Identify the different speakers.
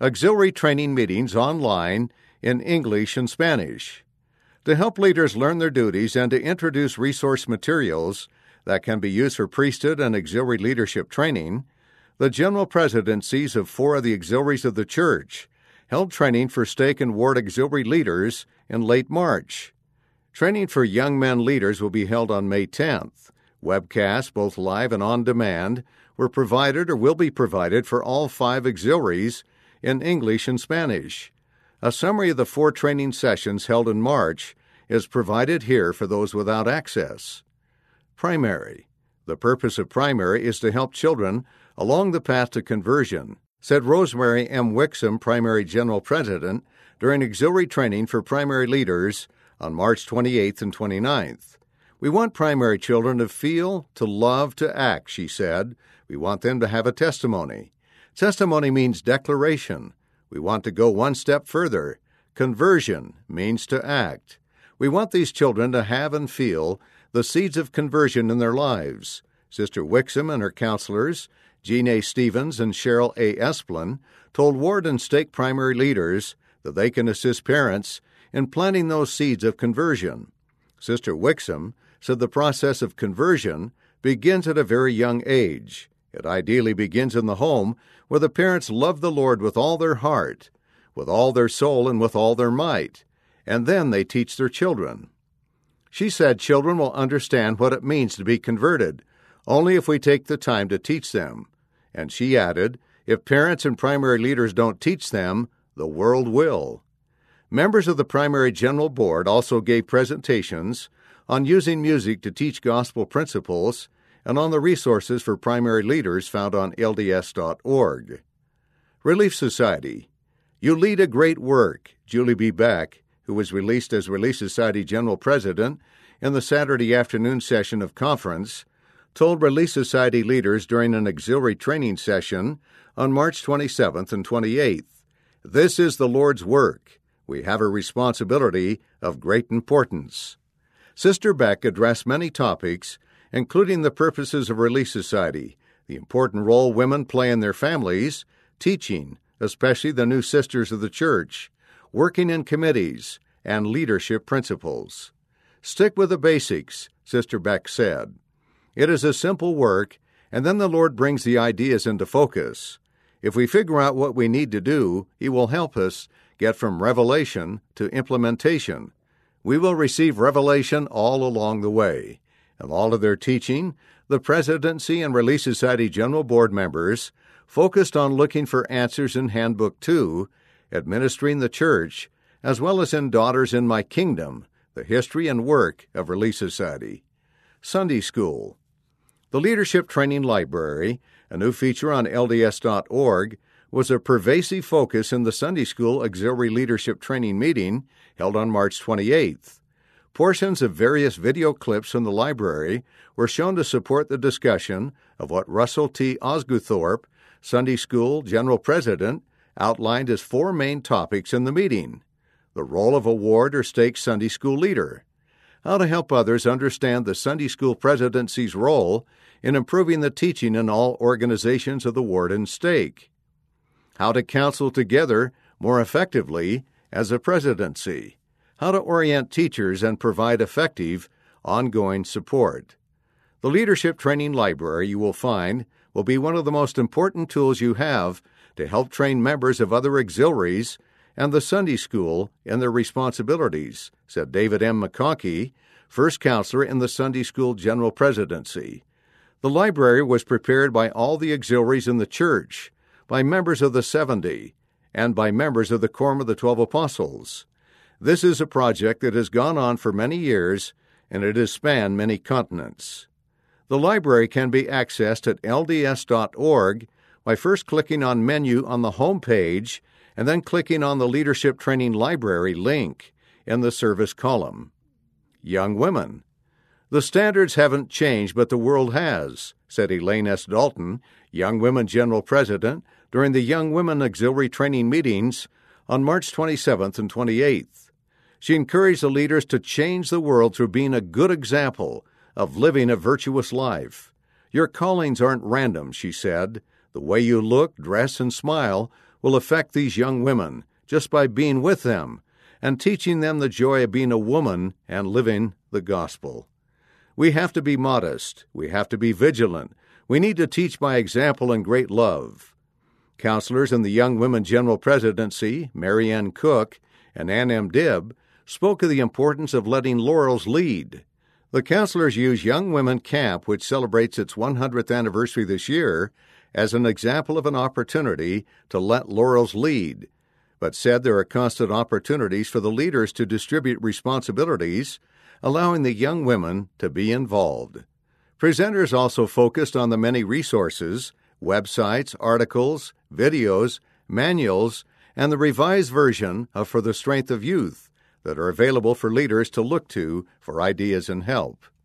Speaker 1: auxiliary training meetings online in English and Spanish. To help leaders learn their duties and to introduce resource materials that can be used for priesthood and auxiliary leadership training, the general presidencies of 4 of the auxiliaries of the church held training for stake and ward auxiliary leaders in late March. Training for young men leaders will be held on May 10th. Webcasts, both live and on demand, were provided or will be provided for all 5 auxiliaries in English and Spanish. A summary of the 4 training sessions held in March is provided here for those without access. Primary. The purpose of primary is to help children along the path to conversion, said Rosemary M. Wixom, Primary General President, during auxiliary training for primary leaders on March 28th and 29th. We want primary children to feel, to love, to act, she said. We want them to have a testimony. Testimony means declaration. We want to go one step further. Conversion means to act. We want these children to have and feel the seeds of conversion in their lives. Sister Wixom and her counselors, Jean A. Stevens and Cheryl A. Esplin, told ward and stake primary leaders that they can assist parents in planting those seeds of conversion. Sister Wixom said the process of conversion begins at a very young age. It ideally begins in the home, where the parents love the Lord with all their heart, with all their soul, and with all their might, and then they teach their children. She said children will understand what it means to be converted only if we take the time to teach them. And she added, if parents and primary leaders don't teach them, the world will. Members of the Primary General Board also gave presentations on using music to teach gospel principles and on the resources for primary leaders found on LDS.org. Relief Society. You lead a great work, Julie B. Beck, who was released as Relief Society General President in the Saturday afternoon session of conference, told Relief Society leaders during an auxiliary training session on March 27th and 28th, "This is the Lord's work. We have a responsibility of great importance." Sister Beck addressed many topics, including the purposes of Relief Society, the important role women play in their families, teaching, especially the new sisters of the church, working in committees, and leadership principles. Stick with the basics, Sister Beck said. It is a simple work, and then the Lord brings the ideas into focus. If we figure out what we need to do, He will help us get from revelation to implementation. We will receive revelation all along the way. In all of their teaching, the Presidency and Relief Society General Board members focused on looking for answers in Handbook 2, Administering the Church, as well as in Daughters in My Kingdom, the history and work of Relief Society. Sunday School. The Leadership Training Library, a new feature on LDS.org, was a pervasive focus in the Sunday School Auxiliary Leadership Training meeting held on March 28th. Portions of various video clips from the library were shown to support the discussion of what Russell T. Osguthorpe, Sunday School General President, outlined as 4 main topics in the meeting: the role of a ward or stake Sunday school leader, how to help others understand the Sunday School Presidency's role in improving the teaching in all organizations of the ward and stake, how to counsel together more effectively as a presidency, how to orient teachers and provide effective, ongoing support. The Leadership Training Library you will find will be one of the most important tools you have to help train members of other auxiliaries and the Sunday School in their responsibilities, said David M. McConkie, first counselor in the Sunday School General Presidency. The library was prepared by all the auxiliaries in the church, by members of the 70, and by members of the Quorum of the 12 Apostles. This is a project that has gone on for many years, and it has spanned many continents. The library can be accessed at LDS.org by first clicking on Menu on the home page and then clicking on the Leadership Training Library link in the Service column. Young Women. The standards haven't changed, but the world has, said Elaine S. Dalton, Young Women General President, during the Young Women Auxiliary Training meetings on March 27th and 28th. She encouraged the leaders to change the world through being a good example of living a virtuous life. Your callings aren't random, she said. The way you look, dress, and smile will affect these young women just by being with them and teaching them the joy of being a woman and living the gospel. We have to be modest. We have to be vigilant. We need to teach by example and great love. Counselors in the Young Women General Presidency, Mary Ann Cook and Ann M. Dibb, spoke of the importance of letting laurels lead. The counselors use Young Women Camp, which celebrates its 100th anniversary this year, as an example of an opportunity to let laurels lead, but said there are constant opportunities for the leaders to distribute responsibilities, allowing the young women to be involved. Presenters also focused on the many resources, websites, articles, videos, manuals, and the revised version of For the Strength of Youth that are available for leaders to look to for ideas and help.